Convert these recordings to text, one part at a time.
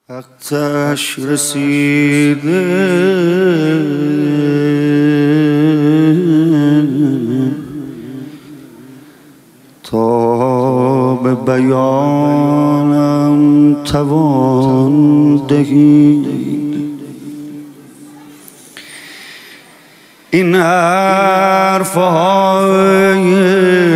وقتش رسیده تا به بیانم توان دهید این حرفهای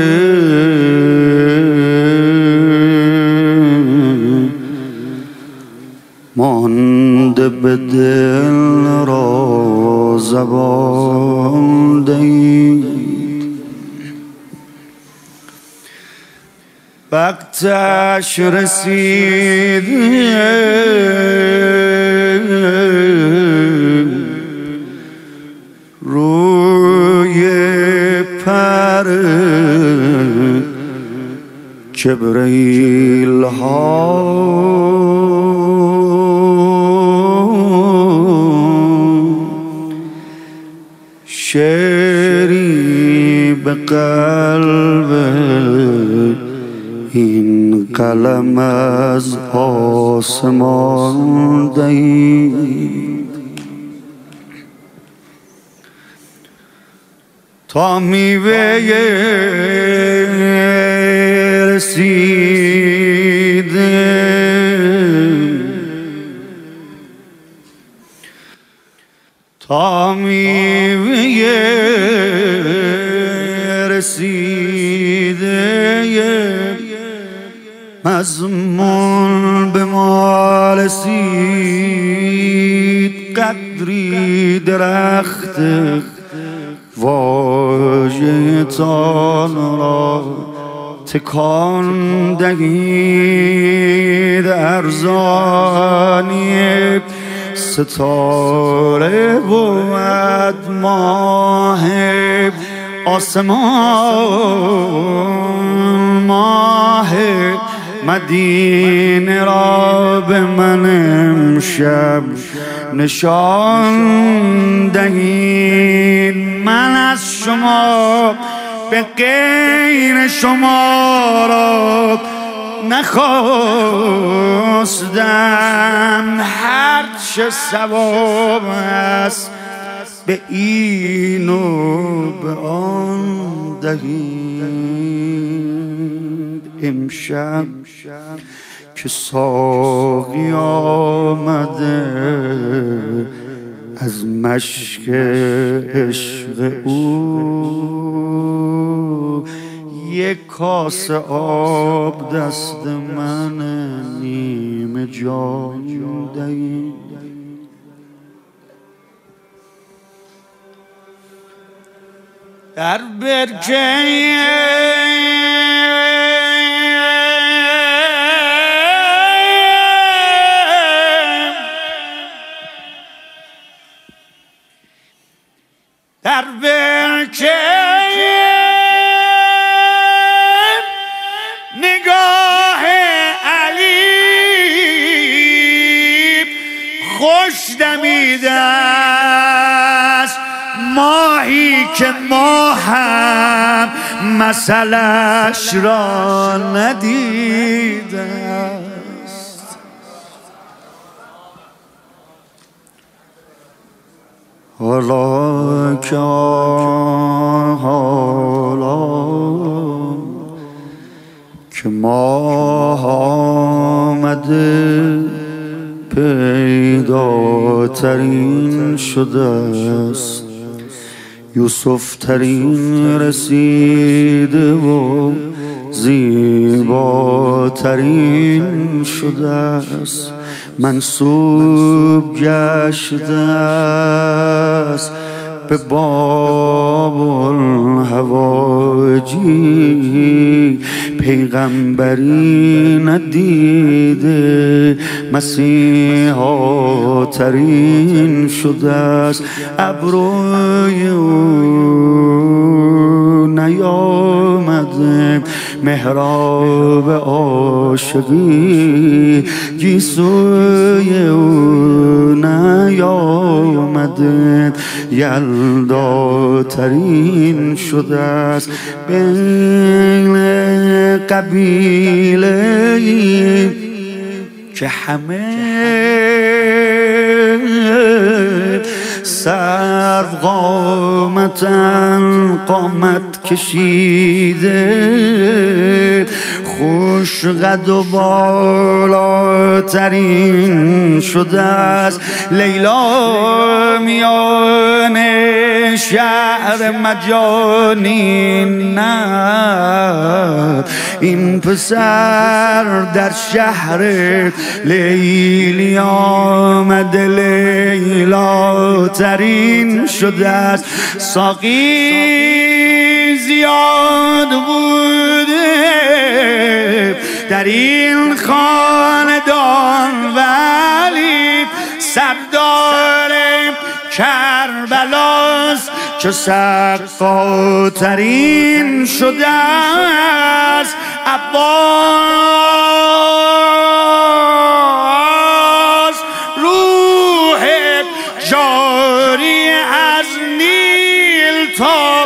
مانده به دل را زبان دهید وقتش رسیده روی پر جبریل ها شعری به قلب این قلم از آسمان دهید تا میوه رسیده تا میوه رسیده مضمون به ما رسید قدری درخت واژه‌تان را تکان دهید ارزانی ستاره بود ماه آسمان ماه مدینه را به من امشب نشان دهید من از شما به غیر شما را نخواستم هرچه ثواب است به این و به آن دهید امشب که ساقی آمده از مشک عشق او یک کاسه آب دست من نیمه جان دهید در برکه در برکه نگاه علی خوش دمیده است ماهی که ما هم مثلش را ندیده است حالا که ماه آمده پیداترین شده است یوسف ترین رسیده و زیباترین شده است منسوب گشته است به باب الحواجی پیغمبری ندیده مسیحا ترین شده است ابروی او نیامده محراب عاشقی گیسوی او نیامده یلدا ترین شده است بین قبیله که همه سر قامتن قامت کشیده، خوش قد و بالاترین شده است لیلا میان شهر مجانین. نه این پسر در شهر لیلی آمده لیلا ترین شده است. ساقی زیاد بوده در این خاندان ولی سردار کربلاست که سقاترین شده است. عباس روح جاری از نیل تا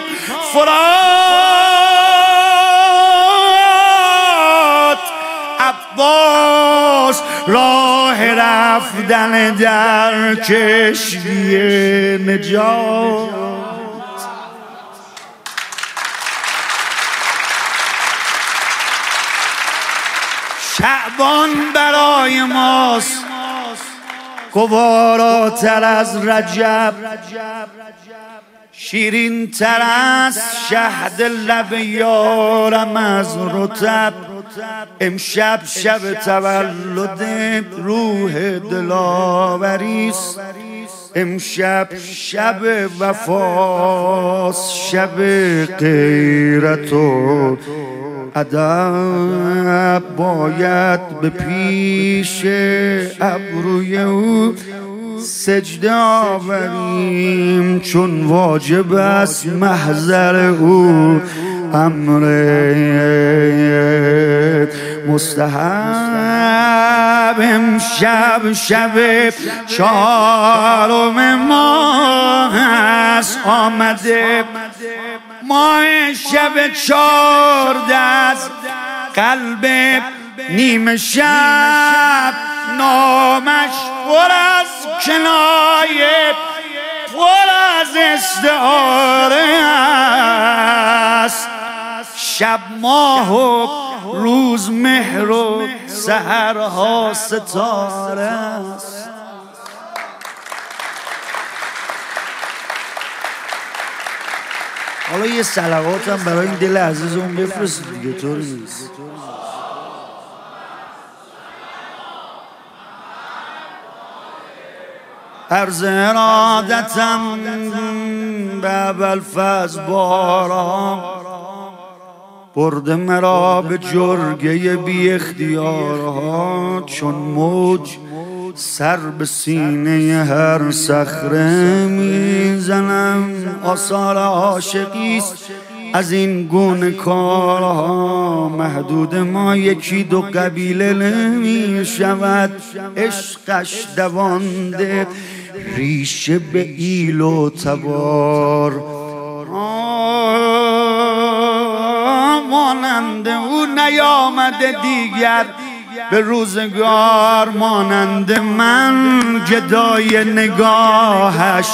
فرات، عباس راه رفتن در کشتی نجات. شعبان برای ماست گواراتر از رجب، شیرین تر از شهد لب یارم از رطب. امشب شب تولد روح دلاوریست، امشب شب وفاست، شب غیرت و ادب. باید به پیش ابروی او سجده آوریم، چون واجب است محضر او امر مستحب. امشب شب 4 ماه است آمده، ماه شب 14 است. قلب نیمه شب نامش پر از کنایه، پر از استعاره است. شب ماه و روز مهر و سحرها ستاره است. حالا یه صلوات هم برای این دل عزیزمون بفرستید دیگه، طوری نیست. عرض ارادتم به ابوالفضل باران، برده مرا به جرگه بی اختیارها. چون موج سر به سینه هر صخره میزنم، آثار عاشقیست از این گونه کارها. محدود ما 1-2 قبیله نمی شود، عشقش دوانده ریشه به ایل و تبار. مانند او نیامده دیگر به روزگار، مانند من گدای نگاهش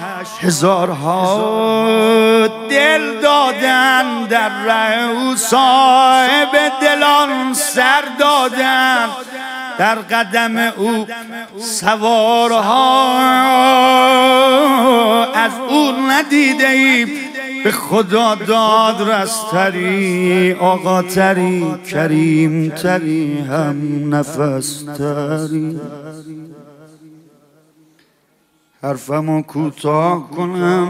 هزارها دل دادن در ره او. صاحب دلان سر دادن در قدم او، سوارها از او ندیده ایم به خدا داد رستری. آقا تری، کریم تری، هم نفس تری. حرفمو کوتاه کنم،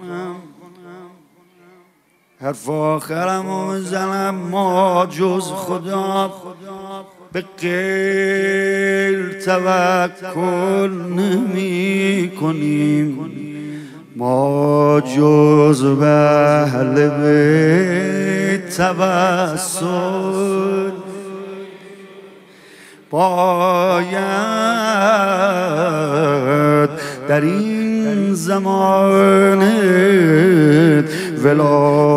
حرف آخرمو بزنم. ما جز خدا به غیر توکل نمی کنیم، ما جز به اهل بیت توسل باید. در این زمان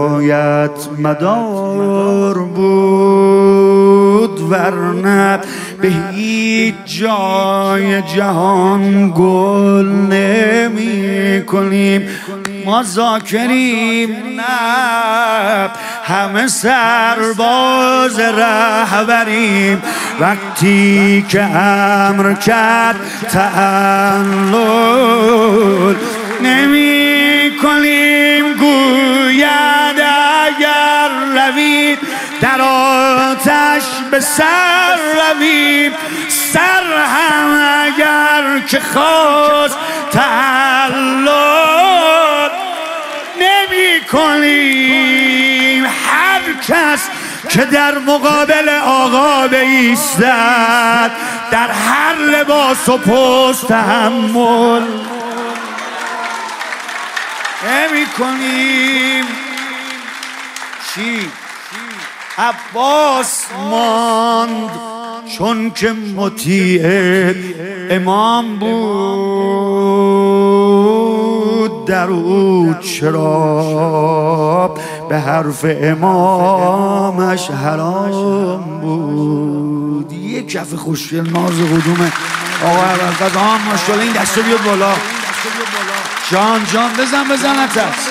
ولایت مدار بود، ورنه به هیچ جای جهان گل نمی کنیم. ما ذاکریم نه، همه سرباز رهبریم. وقتی که امر کرد تحلل نمی کنیم. گوید اگر روید در آتش به سر رویم، سر هم اگر که خواست تحلل نمی کنیم. هر کس که در مقابل آقا بایستد در هر لباس و پوست تحمل نمی کنیم. چی؟ عباس ماند چون که مطیع امام بود، در او چرا به حرف امامش حرام بود. یک کف خوشگل ناز قدومه آقا ابوالفضل. ماشاءالله این دستو بیاد بالا. جان بزن نترس.